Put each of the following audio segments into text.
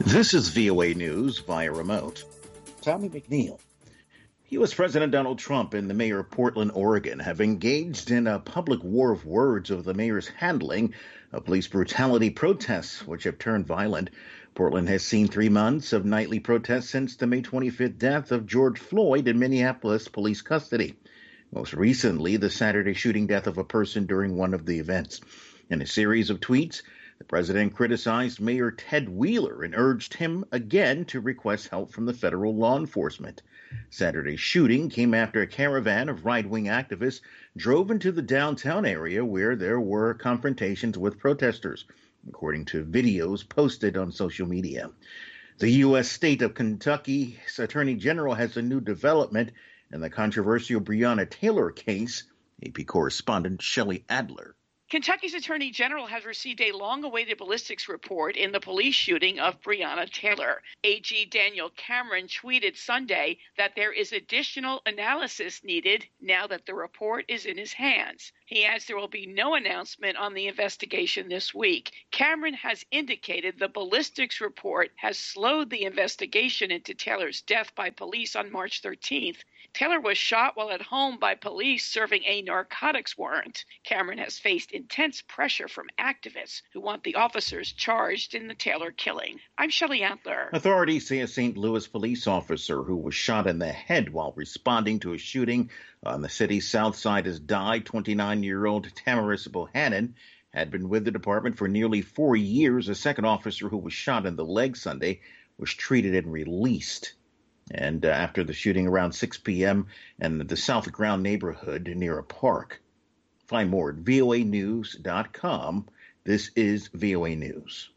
This is VOA News via remote. Tommy McNeil. U.S. President Donald Trump and the mayor of Portland, Oregon, have engaged in a public war of words over the mayor's handling of police brutality protests, which have turned violent. Portland has seen 3 months of nightly protests since the May 25th death of George Floyd in Minneapolis police custody. Most recently, the Saturday shooting death of a person during one of the events. In a series of tweets, the president criticized Mayor Ted Wheeler and urged him again to request help from the federal law enforcement. Saturday's shooting came after a caravan of right-wing activists drove into the downtown area where there were confrontations with protesters, according to videos posted on social media. The U.S. state of Kentucky's Attorney General has a new development in the controversial Breonna Taylor case. AP correspondent Shelley Adler. Kentucky's Attorney General has received a long-awaited ballistics report in the police shooting of Breonna Taylor. AG Daniel Cameron tweeted Sunday that there is additional analysis needed now that the report is in his hands. He adds there will be no announcement on the investigation this week. Cameron has indicated the ballistics report has slowed the investigation into Taylor's death by police on March 13th. Taylor was shot while at home by police serving a narcotics warrant. Cameron has faced intense pressure from activists who want the officers charged in the Taylor killing. I'm Shelley Adler. Authorities say a St. Louis police officer who was shot in the head while responding to a shooting on the city's south side has died. 29-year-old Tamaris Bohannon had been with the department for nearly 4 years. A second officer who was shot in the leg Sunday was treated and released. And after the shooting around 6 p.m. in the South Ground neighborhood near a park. Find more at voanews.com. This is VOA News.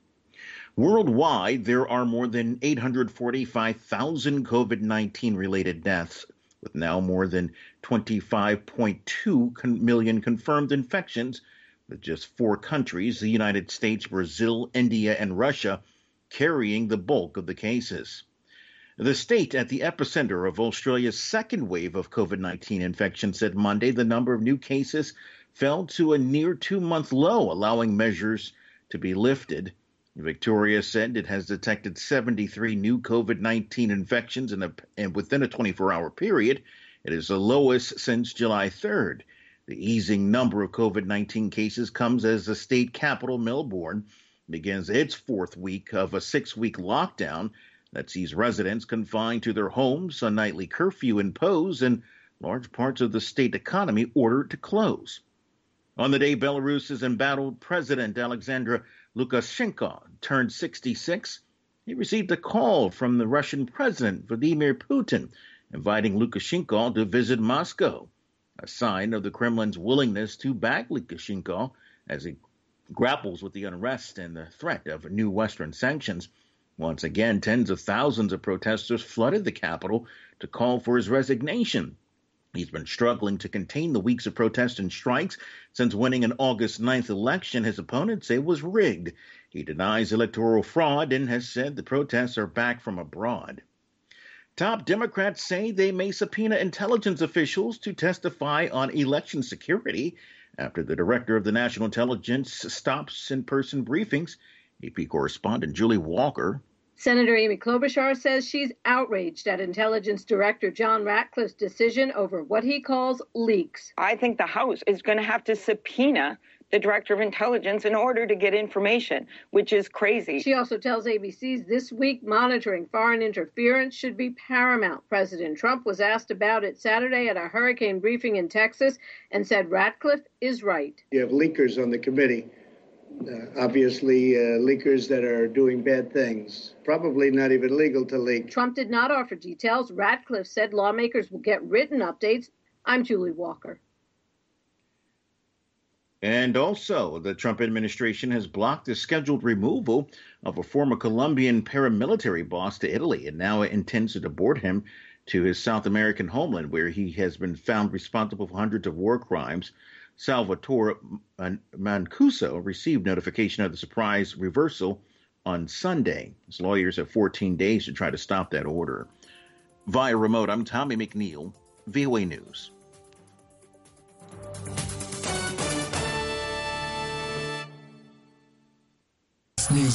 Worldwide, there are more than 845,000 COVID-19 related deaths, with now more than 25.2 million confirmed infections, with just 4 countries, the United States, Brazil, India, and Russia, carrying the bulk of the cases. The state at the epicenter of Australia's second wave of COVID-19 infection said Monday the number of new cases fell to a near 2-month low, allowing measures to be lifted. Victoria said it has detected 73 new COVID-19 infections within a 24-hour period. It is the lowest since July 3rd. The easing number of COVID-19 cases comes as the state capital, Melbourne, begins its 4th week of a 6-week lockdown that sees residents confined to their homes, a nightly curfew imposed, and large parts of the state economy ordered to close. On the day Belarus's embattled president Alexander Lukashenko turned 66, he received a call from the Russian president Vladimir Putin, inviting Lukashenko to visit Moscow, a sign of the Kremlin's willingness to back Lukashenko as he grapples with the unrest and the threat of new Western sanctions. Once again, tens of thousands of protesters flooded the capital to call for his resignation. He's been struggling to contain the weeks of protests and strikes since winning an August 9th election his opponents say was rigged. He denies electoral fraud and has said the protests are back from abroad. Top Democrats say they may subpoena intelligence officials to testify on election security after the director of the National Intelligence stops in-person briefings. AP correspondent Julie Walker. Senator Amy Klobuchar says she's outraged at Intelligence Director John Ratcliffe's decision over what he calls leaks. I think the House is going to have to subpoena the Director of Intelligence in order to get information, which is crazy. She also tells ABC's This Week monitoring foreign interference should be paramount. President Trump was asked about it Saturday at a hurricane briefing in Texas and said Ratcliffe is right. You have leakers on the committee. Obviously, leakers that are doing bad things, probably not even legal to leak. Trump did not offer details. Ratcliffe said lawmakers will get written updates. I'm Julie Walker. And also, the Trump administration has blocked the scheduled removal of a former Colombian paramilitary boss to Italy and now intends to deport him to his South American homeland, where he has been found responsible for hundreds of war crimes. Salvatore Mancuso received notification of the surprise reversal on Sunday. His lawyers have 14 days to try to stop that order. Via remote, I'm Tommy McNeil, VOA News.